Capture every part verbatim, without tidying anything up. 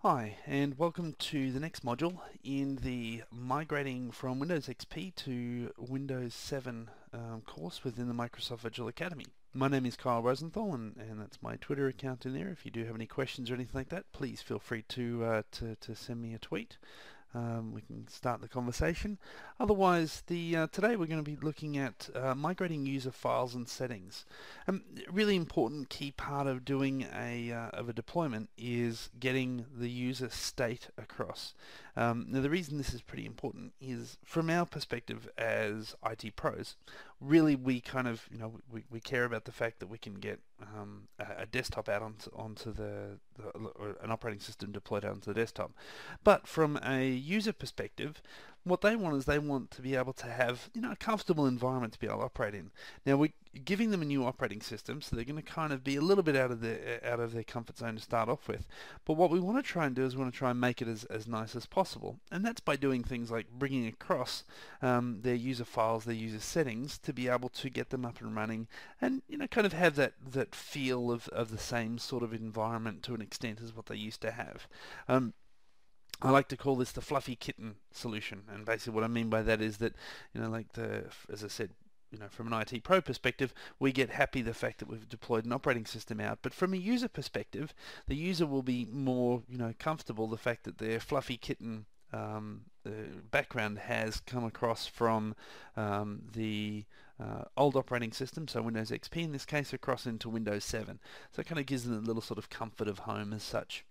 Hi, and welcome to the next module in the Migrating from Windows X P to Windows seven um, course within the Microsoft Visual Academy. My name is Kyle Rosenthal, and, and that's my Twitter account in there. If you do have any questions or anything like that, please feel free to, uh, to, to send me a tweet. Um, we can start the conversation. Otherwise, the uh, today we're going to be looking at uh, migrating user files and settings. Um, a really important key part of doing a uh, of a deployment is getting the user state across. Um, now, the reason this is pretty important is, from our perspective as I T pros, really we kind of you know we, we care about the fact that we can get um, a, a desktop out onto, onto the, the or an operating system deployed out onto the desktop. But from a user perspective, what they want is they want to be able to have you know a comfortable environment to be able to operate in. Now we're giving them a new operating system, so they're going to kind of be a little bit out of their out of their comfort zone to start off with. But what we want to try and do is we want to try and make it as, as nice as possible, and that's by doing things like bringing across um, their user files, their user settings, to be able to get them up and running, and you know kind of have that that feel of of the same sort of environment to an extent as what they used to have. Um, I like to call this the fluffy kitten solution, and basically what I mean by that is that, you know, like the, as I said, you know, from an I T pro perspective, we get happy the fact that we've deployed an operating system out. But from a user perspective, the user will be more, you know, comfortable the fact that their fluffy kitten um, uh, background has come across from um, the uh, old operating system, so Windows X P in this case, across into Windows seven. So it kind of gives them a little sort of comfort of home as such.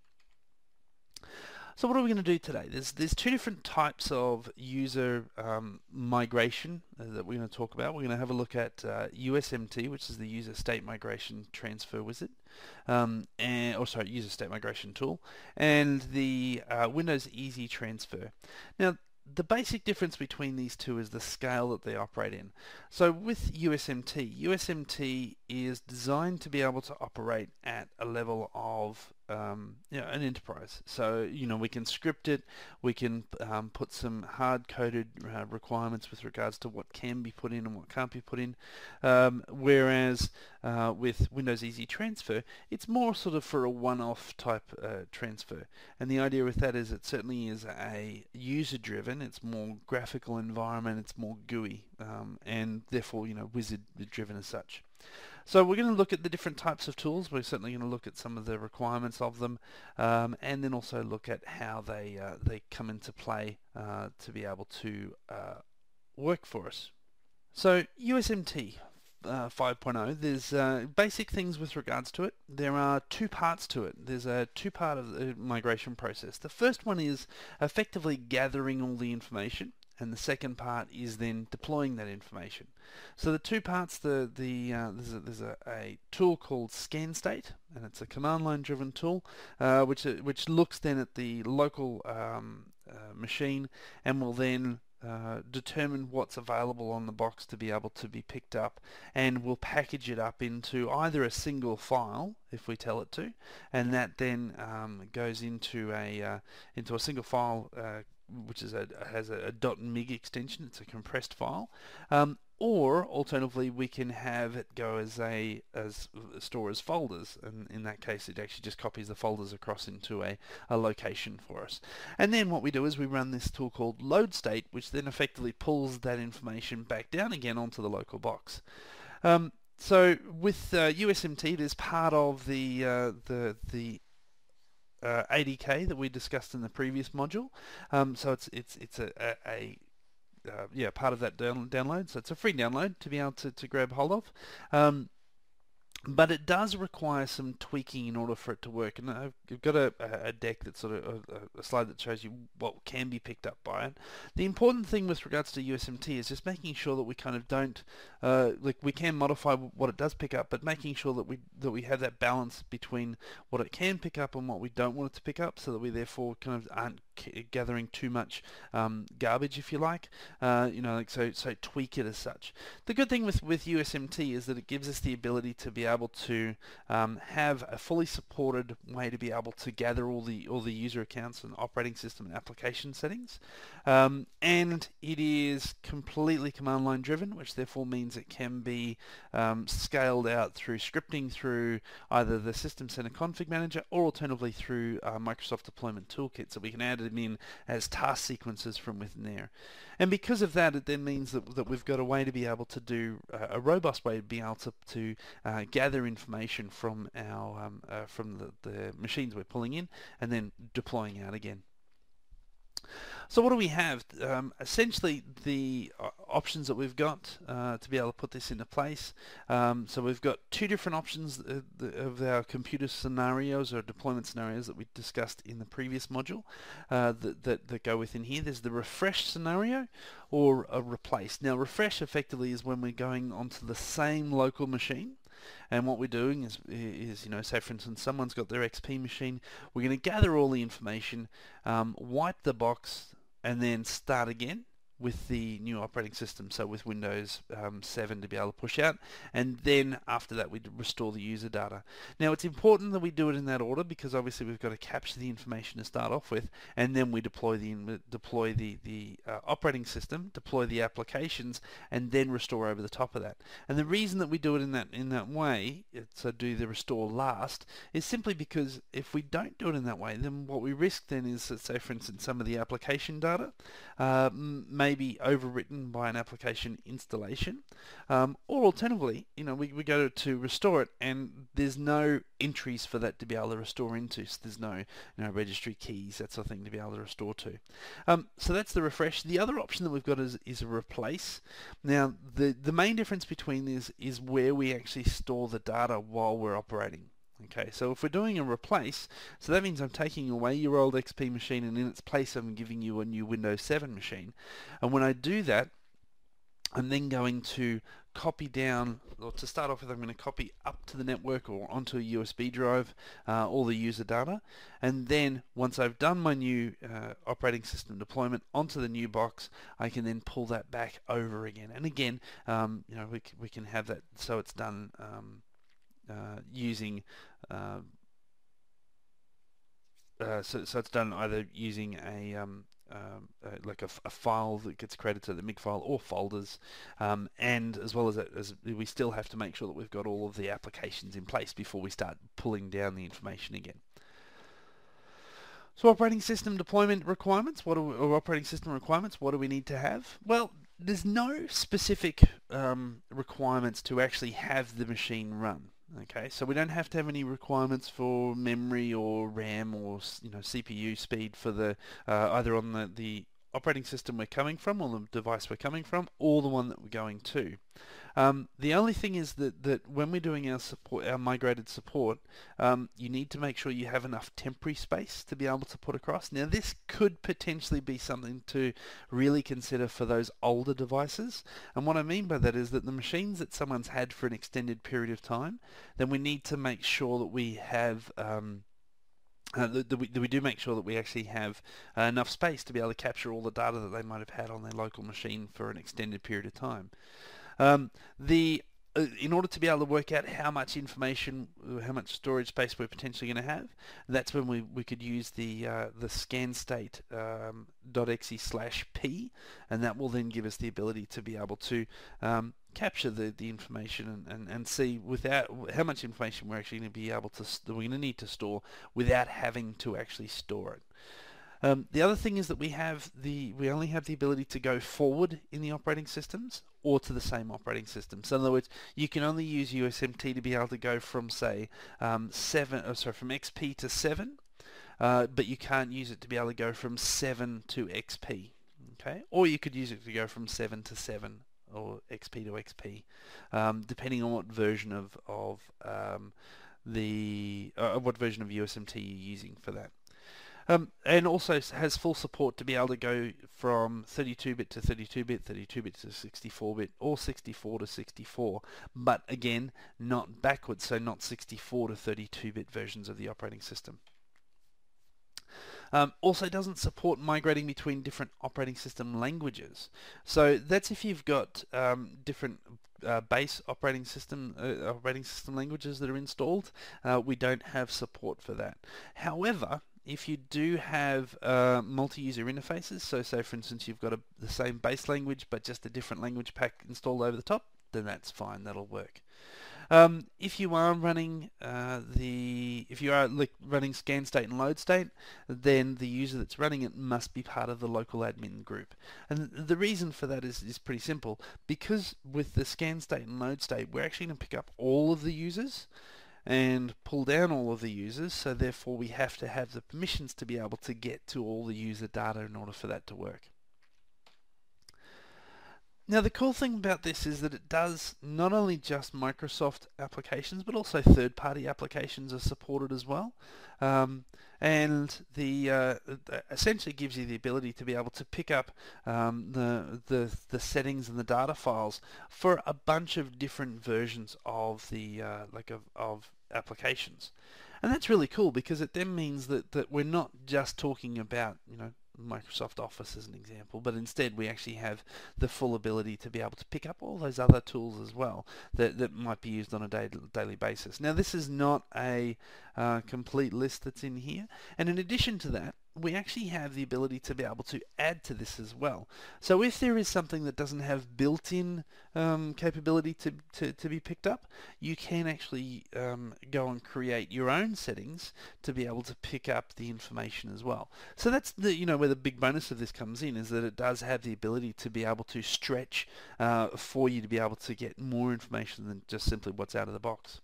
So what are we going to do today? There's there's two different types of user um, migration uh, that we're going to talk about. We're going to have a look at uh, U S M T, which is the User State Migration Transfer Wizard, um, and or sorry, User State Migration Tool, and the uh, Windows Easy Transfer. Now, the basic difference between these two is the scale that they operate in. So with U S M T, U S M T is designed to be able to operate at a level of um, you know, an enterprise. So you know we can script it, we can um, put some hard-coded uh, requirements with regards to what can be put in and what can't be put in. Um, whereas uh, with Windows Easy Transfer, it's more sort of for a one-off type uh, transfer. And the idea with that is it certainly is a user-driven. It's more graphical environment. It's more G U I, um, and therefore you know wizard-driven as such. So we're going to look at the different types of tools. We're certainly going to look at some of the requirements of them, um, and then also look at how they uh, they come into play uh, to be able to uh, work for us. So U S M T uh, five point oh, there's uh, basic things with regards to it. There are two parts to it. There's a two-part of the migration process. The first one is effectively gathering all the information, and the second part is then deploying that information. So the two parts, the the uh, there's, a, there's a, a tool called ScanState, and it's a command line driven tool, uh, which which looks then at the local um, uh, machine and will then uh, determine what's available on the box to be able to be picked up, and will package it up into either a single file if we tell it to, and that then um, goes into a uh, into a single file. Uh, which is a has a, a .mig extension. It's a compressed file, um, or alternatively we can have it go as a as store as folders, and in that case it actually just copies the folders across into a, a location for us. And then what we do is we run this tool called load state, which then effectively pulls that information back down again onto the local box. Um, so with uh, U S M T, it is part of the uh, the the Uh, A D K that we discussed in the previous module. Um, so it's it's it's a, a, a uh, yeah part of that down, download. So it's a free download to be able to, to grab hold of. Um, but it does require some tweaking in order for it to work. And I've got a, a deck that's sort of a, a slide that shows you what can be picked up by it. The important thing with regards to U S M T is just making sure that we kind of don't, uh, like we can modify what it does pick up, but making sure that we that we have that balance between what it can pick up and what we don't want it to pick up, so that we therefore kind of aren't c gathering too much um, garbage, if you like. Uh, you know, like so so tweak it as such. The good thing with with U S M T is that it gives us the ability to be able to um, have a fully supported way to be able to gather all the all the user accounts and operating system and application settings, um, and it is completely command line driven, which therefore means it can be um, scaled out through scripting through either the System Center Config Manager or alternatively through uh, Microsoft Deployment Toolkit, so we can add them in as task sequences from within there. And because of that, it then means that, that we've got a way to be able to do uh, a robust way to be able to, to uh, gather information from our um, uh, from the, the machines we're pulling in and then deploying out again. So what do we have? Um, essentially, the uh, options that we've got uh, to be able to put this into place. Um, so we've got two different options uh, the, of our computer scenarios or deployment scenarios that we discussed in the previous module uh, that, that, that go within here. There's the refresh scenario or a replace. Now, refresh effectively is when we're going onto the same local machine. And what we're doing is, is, you know, say for instance, someone's got their X P machine. We're going to gather all the information, um, wipe the box, and then start again with the new operating system, so with Windows um, seven to be able to push out, and then after that we restore the user data. Now it's important that we do it in that order because obviously we've got to capture the information to start off with, and then we deploy the deploy the the uh, operating system, deploy the applications, and then restore over the top of that. And the reason that we do it in that in that way, so do the restore last, is simply because if we don't do it in that way, then what we risk then is that, say for instance, some of the application data uh, may be overwritten by an application installation, um, or alternatively, you know, we, we go to restore it and there's no entries for that to be able to restore into, so there's no, you know, registry keys, that sort of thing to be able to restore to. Um, so that's the refresh. The other option that we've got is, is a replace. Now the, the main difference between this is where we actually store the data while we're operating. Okay, so if we're doing a replace, so that means I'm taking away your old X P machine and in its place I'm giving you a new Windows seven machine. And when I do that, I'm then going to copy down, or to start off with, I'm going to copy up to the network or onto a U S B drive uh, all the user data. And then once I've done my new uh, operating system deployment onto the new box, I can then pull that back over again. And again, um, you know, we, we can have that so it's done um, Uh, using uh, uh, so, so it's done either using a um, um, uh, like a, a file that gets created to the M I G file or folders, um, and as well as that, as we still have to make sure that we've got all of the applications in place before we start pulling down the information again. So operating system deployment requirements, what do we, or operating system requirements, what do we need to have? Well, there's no specific um, requirements to actually have the machine run. Okay, so we don't have to have any requirements for memory or RAM or, you know, C P U speed for the uh, either on the, the operating system we're coming from or the device we're coming from or the one that we're going to. Um, the only thing is that, that when we're doing our support, our migrated support, um, you need to make sure you have enough temporary space to be able to put across. Now this could potentially be something to really consider for those older devices, and what I mean by that is that the machines that someone's had for an extended period of time, then we need to make sure that we have um, Uh, that, that, we, that we do make sure that we actually have uh, enough space to be able to capture all the data that they might have had on their local machine for an extended period of time. Um, the uh, in order to be able to work out how much information, how much storage space we're potentially going to have, that's when we, we could use the uh, the scanstate um, .exe slash p, and that will then give us the ability to be able to um, capture the, the information and, and, and see without how much information we're actually going to be able to we're going to need to store without having to actually store it. Um, the other thing is that we have the we only have the ability to go forward in the operating systems or to the same operating system. So in other words, you can only use U S M T to be able to go from say um, seven, oh, sorry, from X P to seven, uh, but you can't use it to be able to go from seven to X P. Okay, or you could use it to go from seven to seven or X P to X P, um, depending on what version of of um, the uh, what version of U S M T you're using for that. Um, and also has full support to be able to go from thirty-two bit to thirty-two bit, thirty-two bit to sixty-four bit, or sixty-four to sixty-four, but again, not backwards, so not sixty-four to thirty-two bit versions of the operating system. Um, also doesn't support migrating between different operating system languages. So that's if you've got um, different uh, base operating system uh, operating system languages that are installed. Uh, we don't have support for that. However, if you do have uh, multi-user interfaces, so say for instance you've got a, the same base language but just a different language pack installed over the top, then that's fine, that'll work. Um, if you are running uh, the, if you are like running scan state and load state, then the user that's running it must be part of the local admin group. And the reason for that is, is pretty simple. Because with the scan state and load state, we're actually going to pick up all of the users and pull down all of the users, so therefore we have to have the permissions to be able to get to all the user data in order for that to work. Now the cool thing about this is that it does not only just Microsoft applications, but also third-party applications are supported as well. Um, and the uh, essentially gives you the ability to be able to pick up um, the, the the settings and the data files for a bunch of different versions of the uh, like of, of applications. And that's really cool because it then means that, that we're not just talking about, you know, Microsoft Office as an example, but instead we actually have the full ability to be able to pick up all those other tools as well that, that might be used on a day, daily basis. Now this is not a uh, complete list that's in here, and in addition to that, we actually have the ability to be able to add to this as well. So if there is something that doesn't have built-in um, capability to, to, to be picked up, you can actually um, go and create your own settings to be able to pick up the information as well. So that's the, you know, where the big bonus of this comes in, is that it does have the ability to be able to stretch uh, for you to be able to get more information than just simply what's out of the box.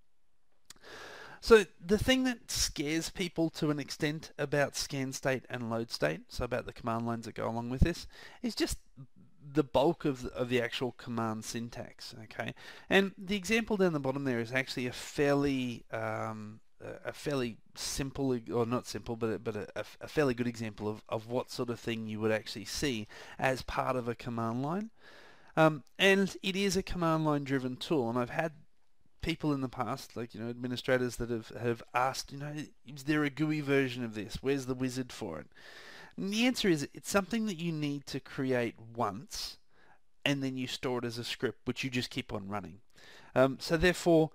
So the thing that scares people to an extent about scan state and load state, so about the command lines that go along with this, is just the bulk of the, of the actual command syntax. Okay, and the example down the bottom there is actually a fairly um, a fairly simple, or not simple, but a, but a, a fairly good example of, of what sort of thing you would actually see as part of a command line. Um, and it is a command line driven tool, and I've had people in the past, like, you know, administrators that have, have asked, you know, is there a G U I version of this? Where's the wizard for it? And the answer is it's something that you need to create once, and then you store it as a script, which you just keep on running. Um, so therefore,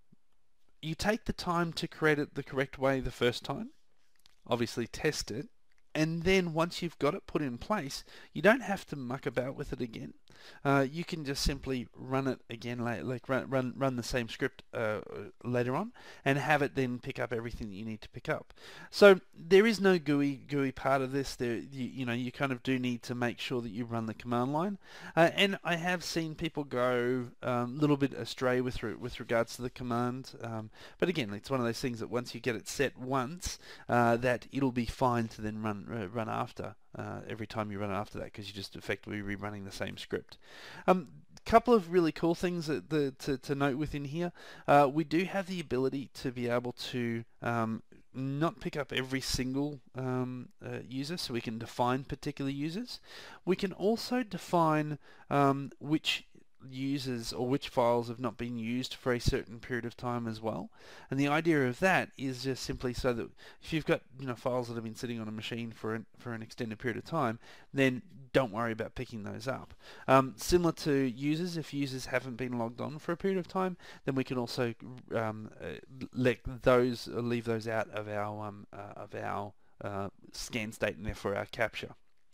you take the time to create it the correct way the first time, obviously test it, and then once you've got it put in place, you don't have to muck about with it again. Uh, you can just simply run it again, like run run, run the same script uh, later on, and have it then pick up everything that you need to pick up. So there is no G U I G U I part of this. There, you, you know, you kind of do need to make sure that you run the command line. Uh, and I have seen people go a um, little bit astray with re with regards to the command. Um, but again, it's one of those things that once you get it set once, uh, that it'll be fine to then run uh, run after. Uh, every time you run it after that, because you're just effectively rerunning the same script. A um, couple of really cool things that the, to, to note within here. Uh, we do have the ability to be able to um, not pick up every single um, uh, user, so we can define particular users. We can also define um, which users or which files have not been used for a certain period of time as well. And the idea of that is just simply so that if you've got, you know, files that have been sitting on a machine for an, for an extended period of time, then don't worry about picking those up. Um, similar to users, if users haven't been logged on for a period of time, then we can also um, uh, let those uh, leave those out of our um, uh, of our uh, scan state and therefore our capture.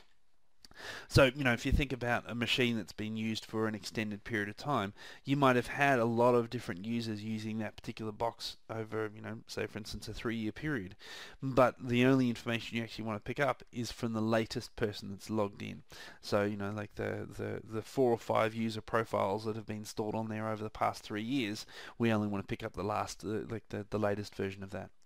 So, you know, if you think about a machine that's been used for an extended period of time, you might have had a lot of different users using that particular box over, you know, say for instance a three-year period. But the only information you actually want to pick up is from the latest person that's logged in. So, you know, like the, the, the four or five user profiles that have been stored on there over the past three years, we only want to pick up the last, uh, like the, the latest version of that.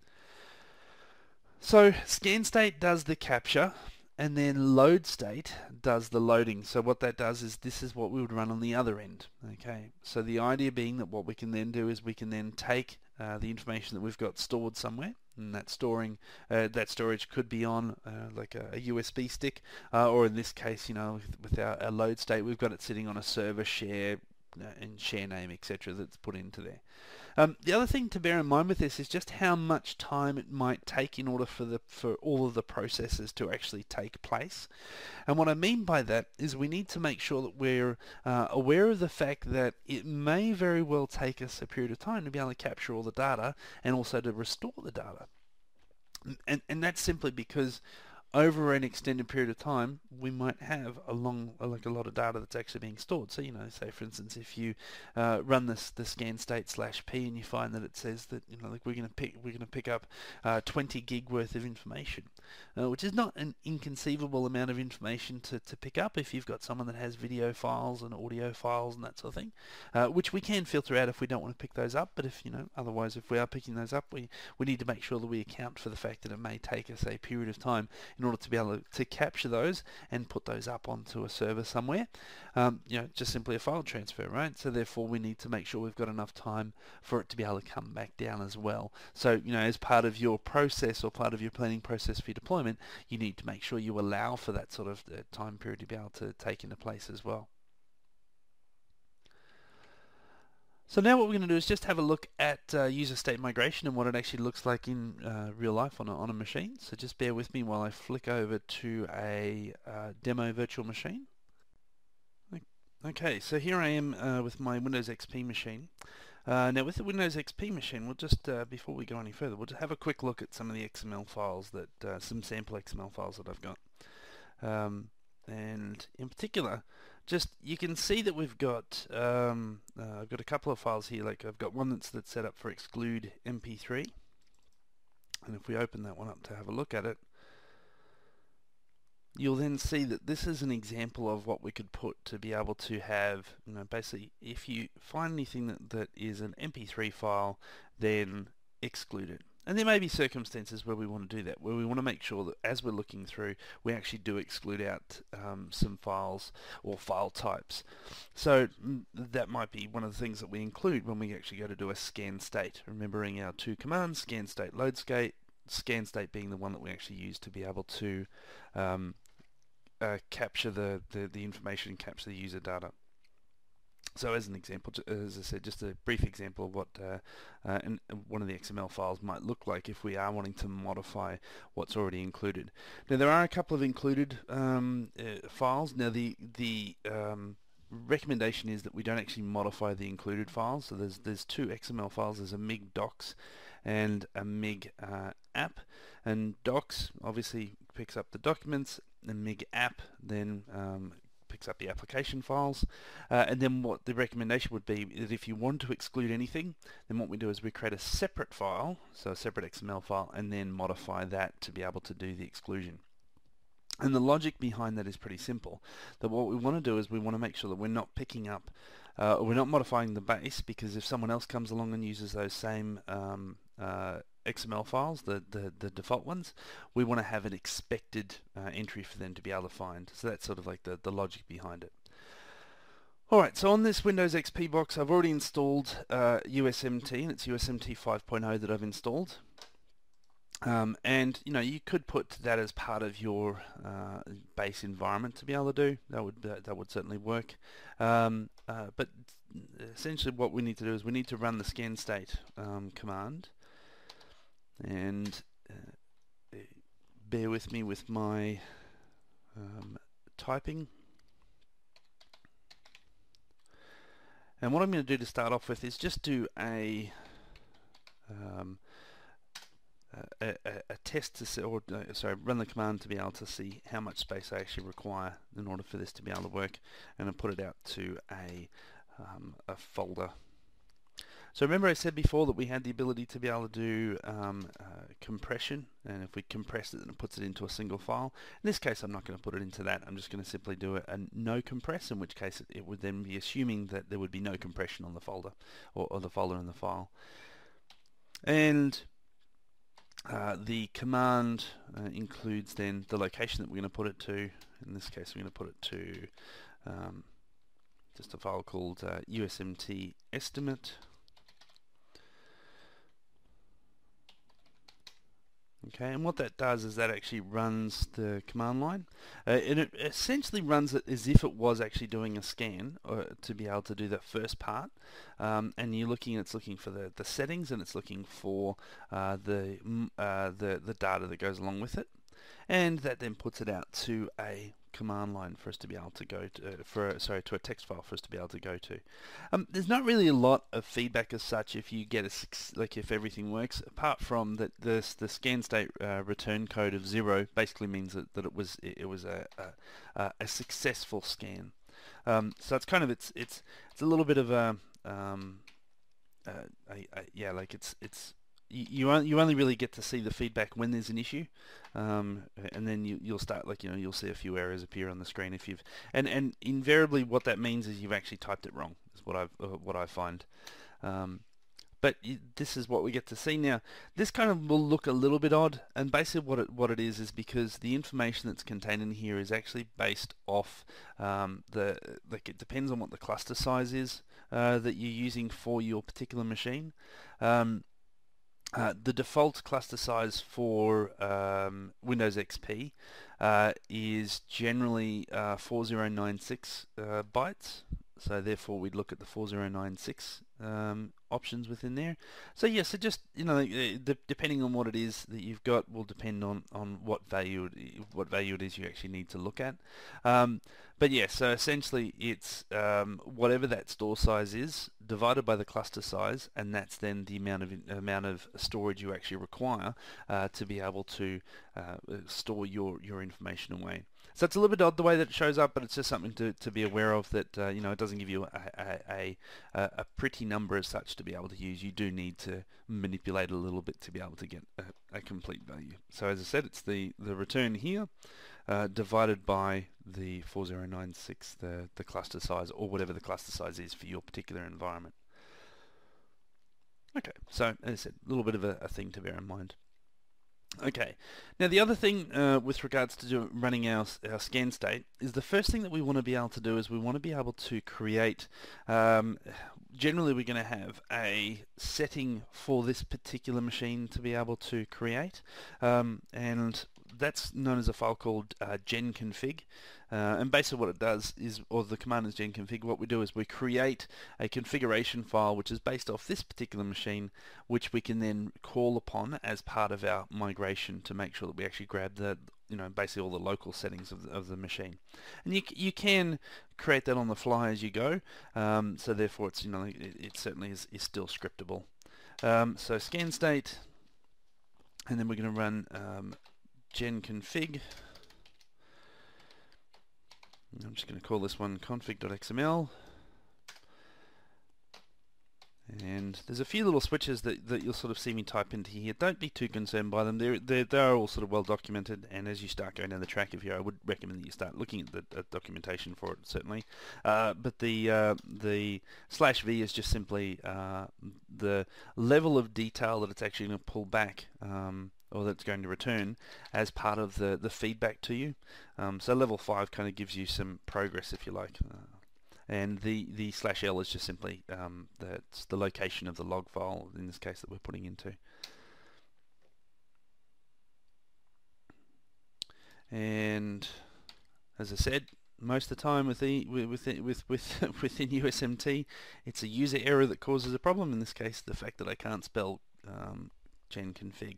So, scan state does the capture, and then load state does the loading. So what that does is this is what we would run on the other end. Okay, so the idea being that what we can then do is we can then take uh, the information that we've got stored somewhere, and that storing uh, that storage could be on uh, like a, a U S B stick, uh, or in this case, you know, with, with our, our load state, we've got it sitting on a server share uh, and share name, et cetera, that's put into there. Um, the other thing to bear in mind with this is just how much time it might take in order for the for all of the processes to actually take place. And what I mean by that is we need to make sure that we're uh, aware of the fact that it may very well take us a period of time to be able to capture all the data and also to restore the data. And, and that's simply because over an extended period of time, we might have a long, like a lot of data that's actually being stored. So, you know, say for instance, if you uh, run this the scan state slash p and you find that it says that, you know, like we're going to pick we're going to pick up uh, twenty gig worth of information, uh, which is not an inconceivable amount of information to, to pick up if you've got someone that has video files and audio files and that sort of thing, uh, which we can filter out if we don't want to pick those up. But if, you know, otherwise if we are picking those up, we we need to make sure that we account for the fact that it may take us a period of time in order to be able to, to capture those and put those up onto a server somewhere. Um, you know, just simply a file transfer, right? So therefore we need to make sure we've got enough time for it to be able to come back down as well. So, you know, as part of your process or part of your planning process for your deployment, you need to make sure you allow for that sort of uh, time period to be able to take into place as well. So now what we're going to do is just have a look at uh, user state migration and what it actually looks like in uh, real life on a, on a machine. So just bear with me while I flick over to a uh, demo virtual machine. Okay, so here I am uh, with my Windows X P machine. Uh, now with the Windows X P machine, we'll just, uh, before we go any further, we'll just have a quick look at some of the X M L files that, uh, some sample X M L files that I've got. Um, and in particular, just you can see that we've got um, uh, I've got a couple of files here. Like I've got one that's that's set up for exclude M P three, and if we open that one up to have a look at it, you'll then see that this is an example of what we could put to be able to have, you know, basically if you find anything that, that is an M P three file, then exclude it. And there may be circumstances where we want to do that, where we want to make sure that as we're looking through, we actually do exclude out um, some files or file types. So that might be one of the things that we include when we actually go to do a scan state, remembering our two commands, scan state, load state, scan state being the one that we actually use to be able to um, uh, capture the, the, the information and capture the user data. So as an example, as I said, just a brief example of what uh, uh, in one of the X M L files might look like if we are wanting to modify what's already included. Now there are a couple of included um, uh, files. Now the the um, recommendation is that we don't actually modify the included files. So there's there's two X M L files. There's a M I G docs and a M I G uh, app. And docs obviously picks up the documents. The M I G app then um, picks up the application files, uh, and then what the recommendation would be is if you want to exclude anything, then what we do is we create a separate file, so a separate X M L file, and then modify that to be able to do the exclusion. And the logic behind that is pretty simple. That what we want to do is we want to make sure that we're not picking up, uh, or we're not modifying the base, because if someone else comes along and uses those same um, uh, X M L files, the, the, the default ones, we want to have an expected uh, entry for them to be able to find. So that's sort of like the, the logic behind it. Alright, so on this Windows X P box I've already installed uh, U S M T, and it's U S M T five point oh that I've installed. Um, and you know, you could put that as part of your uh, base environment to be able to do. That would uh, that would certainly work. Um, uh, but essentially what we need to do is we need to run the scan state um, command. And uh, bear with me with my um, typing. And what I'm going to do to start off with is just do a um, a, a, a test to see, or uh, sorry, run the command to be able to see how much space I actually require in order for this to be able to work, and then put it out to a um, a folder. So remember I said before that we had the ability to be able to do um, uh, compression, and if we compress it then it puts it into a single file. In this case I'm not going to put it into that, I'm just going to simply do a, a no compress, in which case it, it would then be assuming that there would be no compression on the folder, or, or the folder in the file. And uh, the command uh, includes then the location that we're going to put it to. In this case we're going to put it to um, just a file called uh, U S M T estimate. Okay, and what that does is that actually runs the command line. Uh, and it essentially runs it as if it was actually doing a scan uh, to be able to do that first part. Um, and you're looking, it's looking for the, the settings, and it's looking for uh, the, uh, the the data that goes along with it. And that then puts it out to a command line for us to be able to go to, uh, for sorry, to a text file for us to be able to go to. Um, there's not really a lot of feedback as such if you get a like if everything works, apart from that this the scan state uh, return code of zero basically means that, that it was it, it was a, a a successful scan. Um, so it's kind of it's it's it's a little bit of a, um, uh, a, a yeah like it's it's you you only really get to see the feedback when there's an issue, um, and then you, you'll start like you know you'll see a few errors appear on the screen if you've and and invariably what that means is you've actually typed it wrong. Is what I uh, what I find. Um, but this is what we get to see now. This kind of will look a little bit odd, and basically what it what it is is because the information that's contained in here is actually based off um, the like it depends on what the cluster size is uh, that you're using for your particular machine. Um, Uh, the default cluster size for um, Windows X P uh, is generally uh, four thousand ninety-six uh, bytes, so therefore we'd look at the four thousand ninety-six um, options within there. So yeah, so just you know, the, depending on what it is that you've got will depend on on what value what value it is you actually need to look at. Um, but yeah, so essentially it's um, whatever that store size is divided by the cluster size, and that's then the amount of amount of storage you actually require uh, to be able to uh, store your your information away. So it's a little bit odd the way that it shows up, but it's just something to, to be aware of that uh, you know it doesn't give you a, a, a, a pretty number as such to be able to use. You do need to manipulate a little bit to be able to get a, a complete value. So as I said, it's the, the return here uh, divided by the four thousand ninety-six, the, the cluster size, or whatever the cluster size is for your particular environment. Okay, so as I said, a little bit of a, a thing to bear in mind. Okay, now the other thing uh, with regards to do, running our, our scan state is the first thing that we want to be able to do is we want to be able to create, um, generally we're going to have a setting for this particular machine to be able to create, um, and that's known as a file called uh, genconfig. Uh, and basically what it does is, or the command is genconfig, what we do is we create a configuration file which is based off this particular machine, which we can then call upon as part of our migration to make sure that we actually grab the, you know, basically all the local settings of the, of the machine. And you, you can create that on the fly as you go, um, so therefore it's, you know, it, it certainly is, is still scriptable. Um, so scan state, and then we're going to run um, genconfig. I'm just going to call this one config.xml, and there's a few little switches that, that you'll sort of see me type into here. Don't be too concerned by them. They're, they're, they're all sort of well documented, and as you start going down the track of here, I would recommend that you start looking at the at documentation for it, certainly. Uh, but the uh, the slash v is just simply uh, the level of detail that it's actually going to pull back um, or that's going to return as part of the, the feedback to you. Um, so level five kind of gives you some progress, if you like. Uh, and the, the slash L is just simply um, that's the location of the log file, in this case, that we're putting into. And as I said, most of the time with the, with, with, with, within U S M T, it's a user error that causes a problem. In this case, the fact that I can't spell um, genconfig.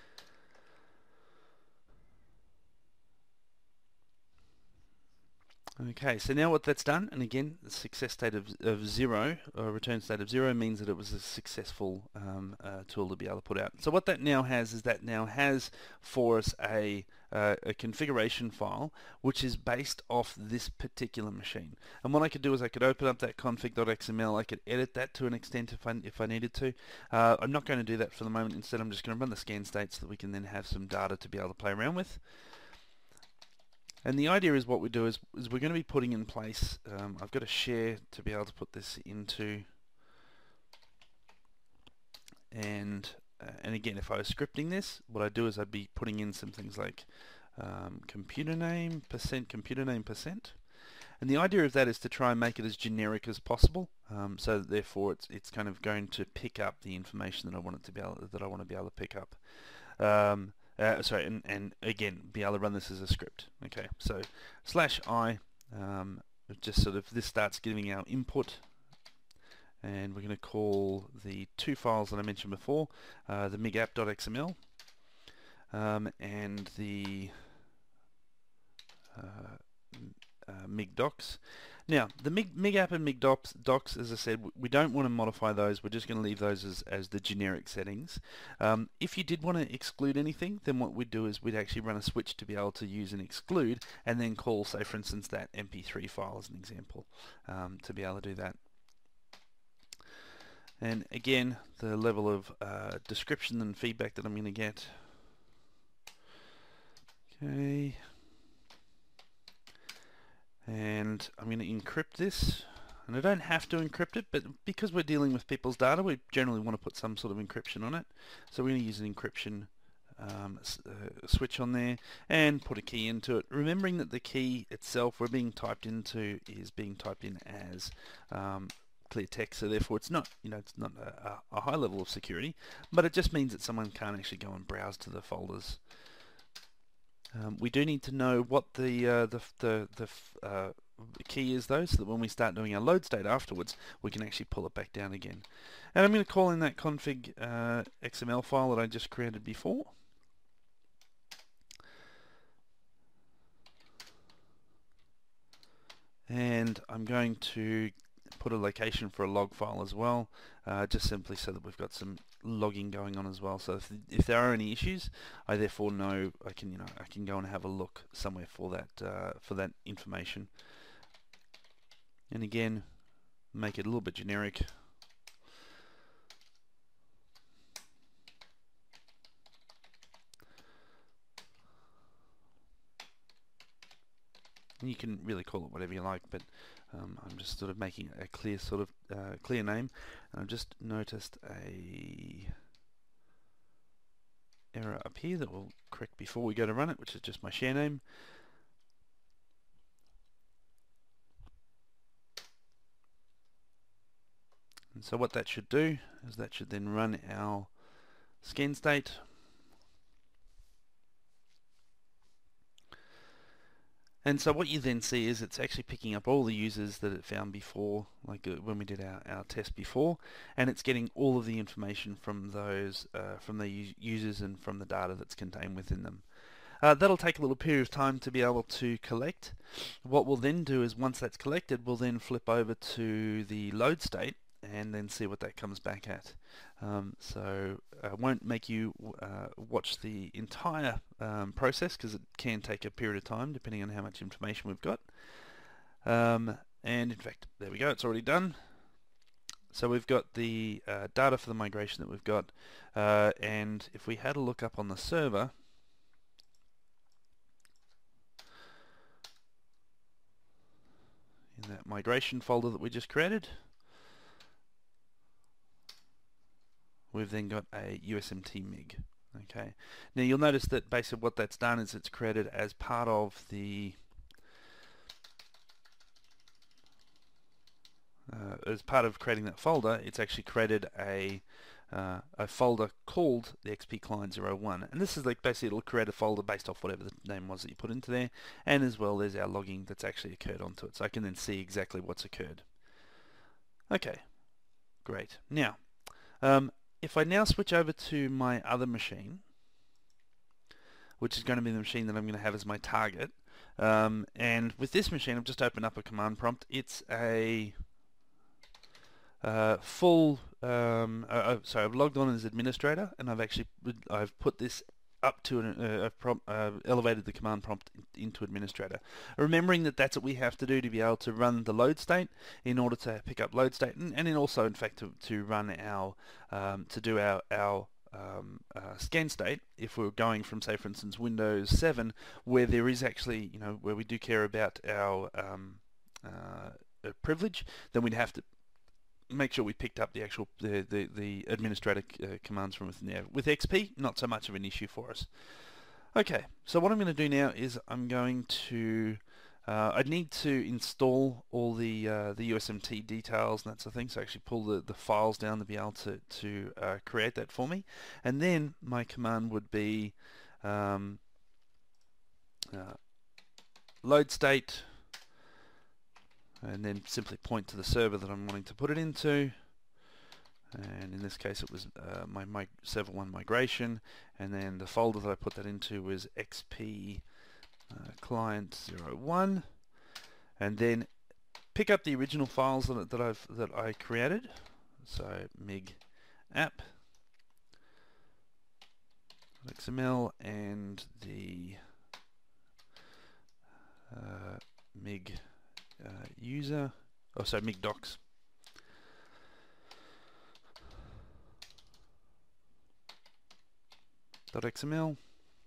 Okay, so now what that's done, and again, the success state of, of zero, or return state of zero, means that it was a successful um, uh, tool to be able to put out. So what that now has is that now has for us a, uh, a configuration file which is based off this particular machine. And what I could do is I could open up that config.xml, I could edit that to an extent if I, if I needed to. Uh, I'm not going to do that for the moment. Instead, I'm just going to run the scan state so that we can then have some data to be able to play around with. And the idea is what we do is, is we're going to be putting in place, um, I've got a share to be able to put this into, and uh, and again, if I was scripting this, what I'd do is I'd be putting in some things like um, computer name, percent, computer name, percent. And the idea of that is to try and make it as generic as possible, um, so that therefore it's it's kind of going to pick up the information that I want it to be able, that I want to be able to pick up. Um, uh, sorry, and, and again, be able to run this as a script. Okay, so slash I, um, just sort of, this starts giving our input, and we're going to call the two files that I mentioned before, uh, the migapp.xml, um, and the uh, uh, migdocs. Now, the mig, migapp and migdocs, docs, as I said, we don't want to modify those. We're just going to leave those as, as the generic settings. Um, if you did want to exclude anything, then what we'd do is we'd actually run a switch to be able to use an exclude, and then call, say, for instance, that M P three file as an example, um, to be able to do that. And again, the level of uh, description and feedback that I'm going to get. Okay. And I'm going to encrypt this, and I don't have to encrypt it, but because we're dealing with people's data, we generally want to put some sort of encryption on it. So we're going to use an encryption um, uh, switch on there and put a key into it, remembering that the key itself we're being typed into is being typed in as um, clear text, so therefore it's not, you know, it's not a, a high level of security, but it just means that someone can't actually go and browse to the folders. Um, we do need to know what the uh, the the, the uh, key is though, so that when we start doing our load state afterwards, we can actually pull it back down again. And I'm going to call in that config uh, X M L file that I just created before. And I'm going to put a location for a log file as well, uh, just simply so that we've got some logging going on as well. So if, if there are any issues, I therefore know I can, you know, I can go and have a look somewhere for that uh, for that information. And again, make it a little bit generic. And you can really call it whatever you like, but um, I'm just sort of making a clear sort of uh, clear name. And I've just noticed a error up here that we'll correct before we go to run it, which is just my share name. And so what that should do is that should then run our scan state. And so what you then see is it's actually picking up all the users that it found before, like uh, when we did our, our test before, and it's getting all of the information from those, uh, from the users and from the data that's contained within them. Uh, that'll take a little period of time to be able to collect. What we'll then do is once that's collected, we'll then flip over to the load state and then see what that comes back at. Um, so I won't make you uh, watch the entire um, process because it can take a period of time depending on how much information we've got. Um, and in fact, there we go, it's already done. So we've got the uh, data for the migration that we've got, uh, and if we had a look up on the server, in that migration folder that we just created, we've then got a U S M T M I G. Okay. Now you'll notice that basically what that's done is it's created as part of the uh, as part of creating that folder, it's actually created a uh, a folder called the X P Client zero one, and this is like basically it'll create a folder based off whatever the name was that you put into there, and as well there's our logging that's actually occurred onto it, so I can then see exactly what's occurred. Okay, great. Now um, if I now switch over to my other machine, which is going to be the machine that I'm going to have as my target, um, and with this machine I've just opened up a command prompt. It's a uh, full, um, uh, sorry, I've logged on as administrator, and I've actually I've put this up to an, uh, I've prompt, uh, elevated the command prompt into administrator, remembering that that's what we have to do to be able to run the load state in order to pick up load state, and, and then also in fact to, to run our um, to do our our um, uh, scan state if we're going from, say for instance, Windows seven, where there is actually, you know, where we do care about our um, uh, privilege, then we'd have to make sure we picked up the actual the the, the administrator uh, commands from within there. With X P, not so much of an issue for us. Okay, so what I'm going to do now is I'm going to uh, I need to install all the uh, the U S M T details and that sort of thing. So actually pull the the files down to be able to to uh, create that for me, and then my command would be um, uh, load state, and then simply point to the server that I'm wanting to put it into. And in this case it was uh, my, my server one migration, and then the folder that I put that into was X P uh, client zero one, and then pick up the original files that, that I've that I created. So mig app X M L and the uh, mig uh, user, oh sorry, mig docs. .xml.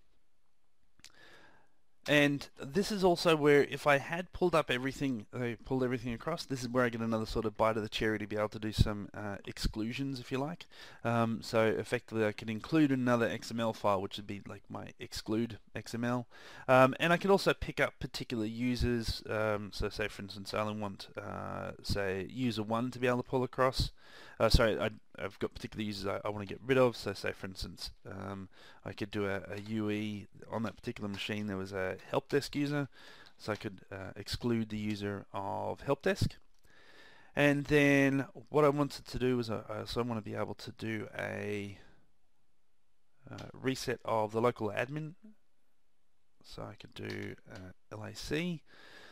And this is also where, if I had pulled up everything, I pulled everything across, this is where I get another sort of bite of the cherry to be able to do some uh, exclusions, if you like. Um, so effectively I could include another X M L file, which would be like my exclude X M L. Um, and I could also pick up particular users. Um, so say, for instance, I only want, uh, say, user one to be able to pull across. Uh, sorry, I, I've got particular users I, I want to get rid of. So say, for instance, um, I could do a, a U E on that particular machine. There was a help desk user, so I could uh, exclude the user of help desk. And then what I wanted to do was, I also want to be able to do a uh, reset of the local admin. So I could do uh, L A C,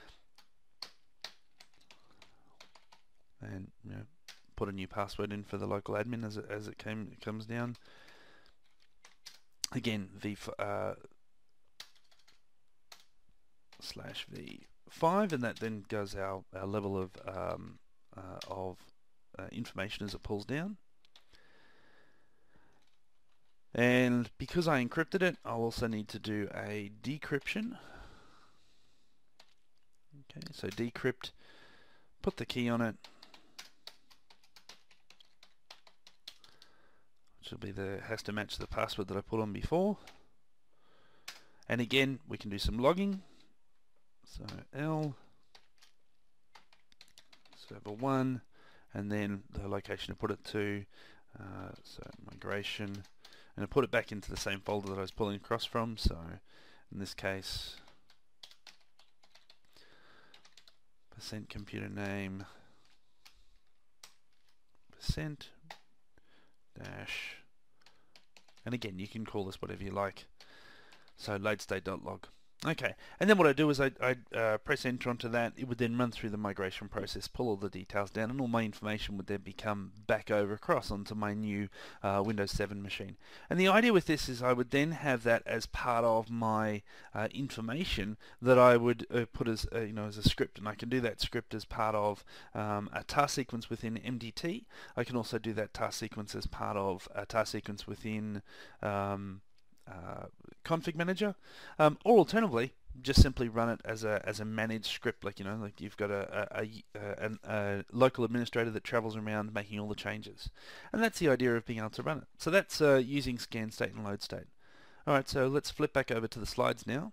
and you know, put a new password in for the local admin as it, as it came it comes down. Again, v uh, slash v five, and that then goes our, our level of um, uh, of uh, information as it pulls down. And because I encrypted it, I'll also need to do a decryption. Okay, so decrypt, put the key on it, which will be the has to match the password that I put on before. And again, we can do some logging. So L server one, and then the location to put it to. Uh, so migration, and I put it back into the same folder that I was pulling across from. So in this case, percent computer name percent dash, and again you can call this whatever you like. So load state.log. Okay, and then what I do is I, I uh, press enter onto that. It would then run through the migration process, pull all the details down, and all my information would then become back over across onto my new uh, Windows seven machine. And the idea with this is I would then have that as part of my uh, information that I would uh, put as uh, you know as a script, and I can do that script as part of um, a task sequence within M D T. I can also do that task sequence as part of a task sequence within um, Uh, config manager, um, or alternatively just simply run it as a as a managed script, like you know like you've got a a, a, a, a local administrator that travels around making all the changes, and that's the idea of being able to run it. So that's uh, using scan state and load state. Alright, so let's flip back over to the slides now.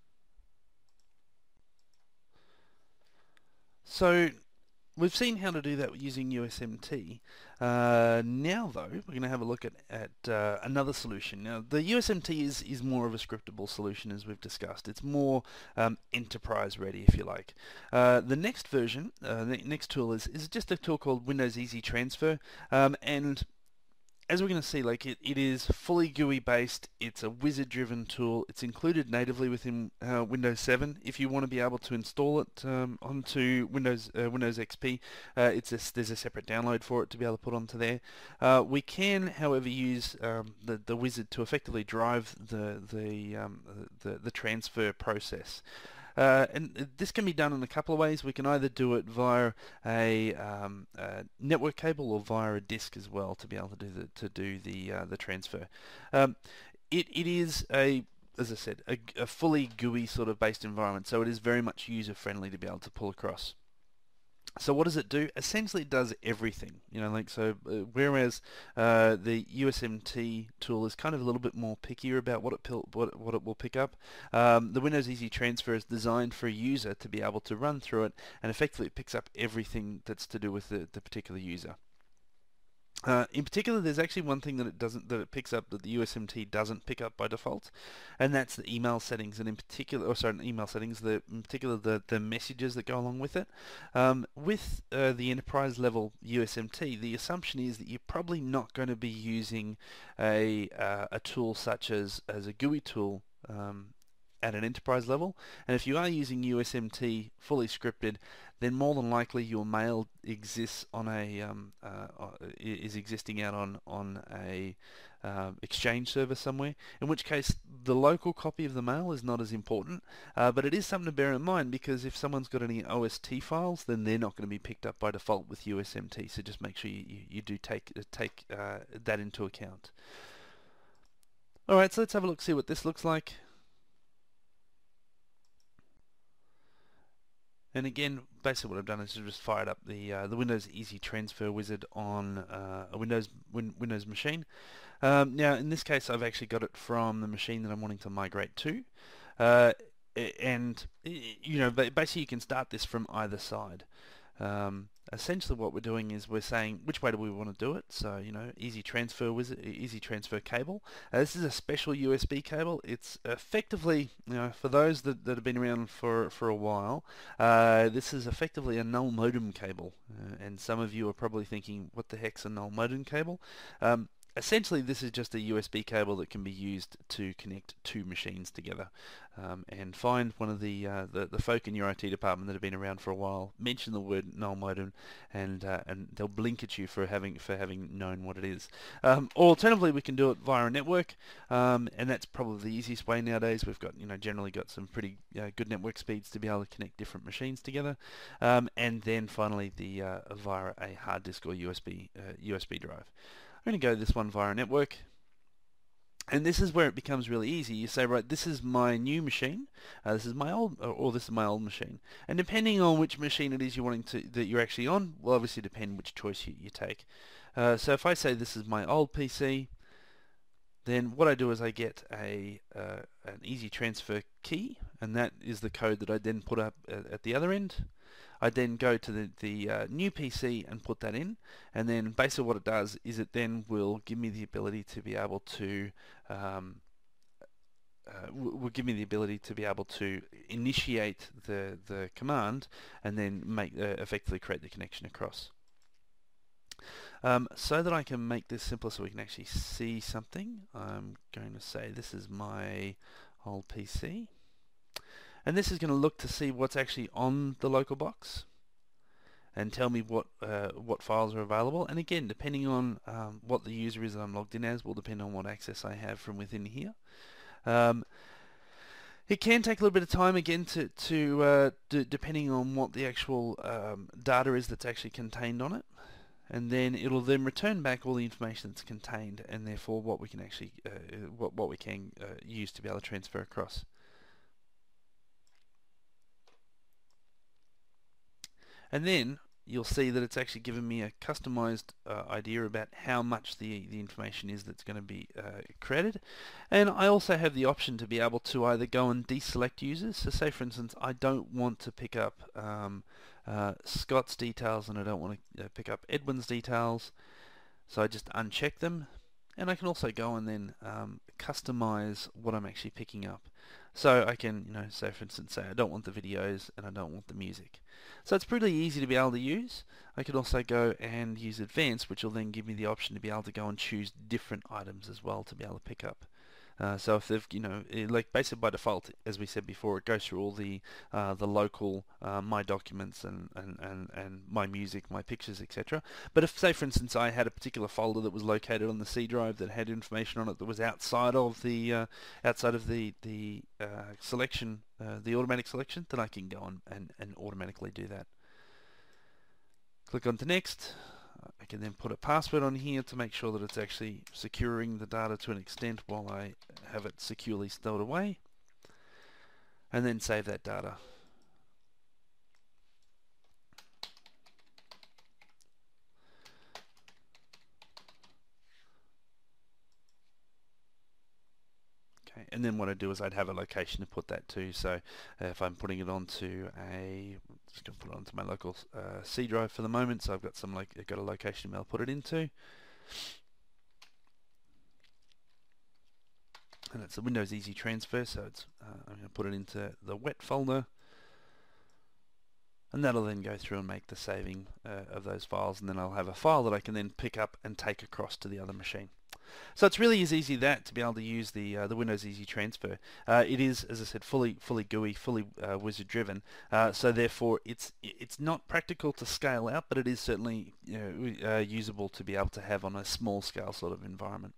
So we've seen how to do that using U S M T. Uh, now though, we're going to have a look at, at uh, another solution. Now the U S M T is, is more of a scriptable solution, as we've discussed. It's more um, enterprise ready, if you like. Uh, the next version, uh, the next tool is, is just a tool called Windows Easy Transfer, um, and as we're going to see, like it, it is fully G U I based. It's a wizard driven tool. It's included natively within uh, Windows seven. If you want to be able to install it um, onto Windows uh, Windows X P, uh, it's a, there's a separate download for it to be able to put onto there. Uh, we can, however, use um, the the wizard to effectively drive the the um, the, the transfer process. Uh, and this can be done in a couple of ways. We can either do it via a, um, a network cable or via a disk as well to be able to do the to do the uh, the transfer. Um, it it is a as I said a, a fully G U I sort of based environment, so it is very much user friendly to be able to pull across. So what does it do? Essentially it does everything, you know, like so uh, whereas uh, the U S M T tool is kind of a little bit more pickier about what it what, what it will pick up. Um, the Windows Easy Transfer is designed for a user to be able to run through it, and effectively it picks up everything that's to do with the, the particular user. Uh, in particular, there's actually one thing that it doesn't that it picks up that the U S M T doesn't pick up by default, and that's the email settings, and in particular, or sorry, not email settings, the in particular the the messages that go along with it. Um, with uh, the enterprise level U S M T, the assumption is that you're probably not going to be using a uh, a tool such as as a G U I tool. Um, at an enterprise level, and if you are using U S M T fully scripted, then more than likely your mail exists on a um, uh, is existing out on on a um, exchange server somewhere. In which case, the local copy of the mail is not as important, uh, but it is something to bear in mind, because if someone's got any O S T files, then they're not going to be picked up by default with U S M T. So just make sure you, you, you do take take uh, that into account. All right, so let's have a look, see what this looks like. And again, basically what I've done is just fired up the uh, the Windows Easy Transfer Wizard on uh, a Windows win Windows machine. Um, now, in this case, I've actually got it from the machine that I'm wanting to migrate to, uh, and you know, basically you can start this from either side. Um, essentially, what we're doing is we're saying which way do we want to do it. So, you know, easy transfer wizard, easy transfer cable. Uh, this is a special U S B cable. It's effectively, you know, for those that, that have been around for for a while, uh, this is effectively a null modem cable. Uh, and some of you are probably thinking, what the heck's a null modem cable? Um, Essentially, this is just a U S B cable that can be used to connect two machines together. Um, and find one of the, uh, the the folk in your I T department that have been around for a while, mention the word null modem, and uh, and they'll blink at you for having for having known what it is. Um, alternatively, we can do it via a network, um, and that's probably the easiest way nowadays. We've got you know generally got some pretty uh, good network speeds to be able to connect different machines together, um, and then finally the uh, via a hard disk or U S B uh, U S B drive. I'm going to go this one via network, and this is where it becomes really easy. You say, right, this is my new machine, uh, this is my old, or, or this is my old machine, and depending on which machine it is you're wanting to that you're actually on, will obviously depend which choice you, you take. Uh, so if I say this is my old P C, then what I do is I get a uh, an easy transfer key, and that is the code that I then put up at, at the other end. I then go to the, the uh, new P C and put that in, and then basically what it does is it then will give me the ability to be able to um, uh, will give me the ability to be able to initiate the the command and then make uh, effectively create the connection across. Um, so that I can make this simpler so we can actually see something, I'm going to say this is my old P C. And this is going to look to see what's actually on the local box and tell me what uh, what files are available. And again, depending on um, what the user is that I'm logged in as will depend on what access I have from within here. Um, it can take a little bit of time again to, to uh, d depending on what the actual um, data is that's actually contained on it. And then it'll then return back all the information that's contained, and therefore what we can actually uh, what, what we can uh, use to be able to transfer across. And then you'll see that it's actually given me a customized uh, idea about how much the, the information is that's going to be uh, created. And I also have the option to be able to either go and deselect users. So say for instance I don't want to pick up um, uh, Scott's details and I don't want to uh, pick up Edwin's details. So I just uncheck them, and I can also go and then um, customize what I'm actually picking up. So I can, you know, say for instance, say I don't want the videos and I don't want the music. So it's pretty easy to be able to use. I can also go and use Advanced, which will then give me the option to be able to go and choose different items as well to be able to pick up. Uh, so if they've, you know, like basically by default, as we said before, it goes through all the uh, the local uh, my documents and, and, and, and my music, my pictures, et cetera. But if, say, for instance, I had a particular folder that was located on the C drive that had information on it that was outside of the uh, outside of the the uh, selection, uh, the automatic selection, then I can go on and, and automatically do that. Click on to next. I can then put a password on here to make sure that it's actually securing the data to an extent while I have it securely stowed away, and then save that data. Okay, and then what I do is I'd have a location to put that to. So uh, if I'm putting it onto a, I'm just going to put it onto my local uh, C drive for the moment. So I've got some like I've got a location I'll put it into. And it's a Windows Easy Transfer, so it's uh, I'm going to put it into the wet folder, and that'll then go through and make the saving uh, of those files, and then I'll have a file that I can then pick up and take across to the other machine. So it's really as easy that to be able to use the uh, the Windows Easy Transfer. Uh, it is, as I said, fully fully G U I, fully uh, wizard driven. Uh, so therefore, it's it's not practical to scale out, but it is certainly, you know, uh, usable to be able to have on a small scale sort of environment.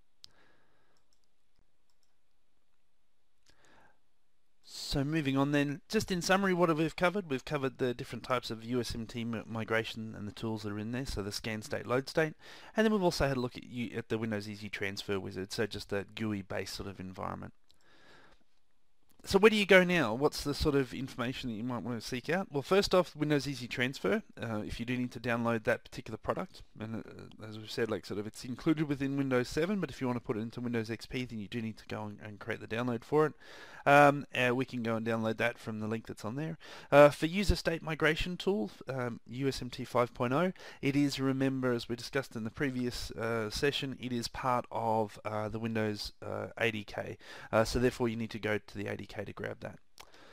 So moving on then, just in summary, what have we covered? We've covered the different types of U S M T migration and the tools that are in there, so the scan state, load state, and then we've also had a look at, you, at the Windows Easy Transfer wizard, so just a G U I-based sort of environment. So where do you go now? What's the sort of information that you might want to seek out? Well, first off, Windows Easy Transfer, uh, if you do need to download that particular product, and uh, as we've said, like sort of it's included within Windows seven, but if you want to put it into Windows X P, then you do need to go and, and create the download for it. Um, uh, we can go and download that from the link that's on there. Uh, for user state migration tool, um, U S M T five point oh, it is, remember, as we discussed in the previous uh, session, it is part of uh, the Windows uh, A D K, uh, so therefore you need to go to the A D K to grab that.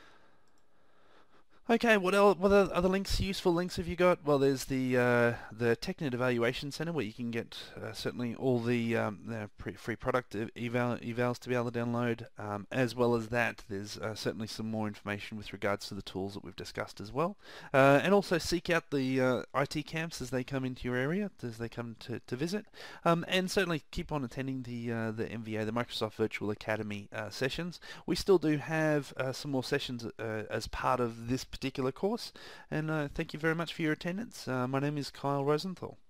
Okay, what else, what other links, useful links have you got? Well, there's the uh, the TechNet Evaluation Center, where you can get uh, certainly all the, um, the free product eval evals to be able to download. Um, as well as that, there's uh, certainly some more information with regards to the tools that we've discussed as well. Uh, and also seek out the uh, I T camps as they come into your area, as they come to, to visit. Um, and certainly keep on attending the uh, the M V A, the Microsoft Virtual Academy uh, sessions. We still do have uh, some more sessions uh, as part of this particular course, and uh, thank you very much for your attendance. Uh, my name is Kyle Rosenthal.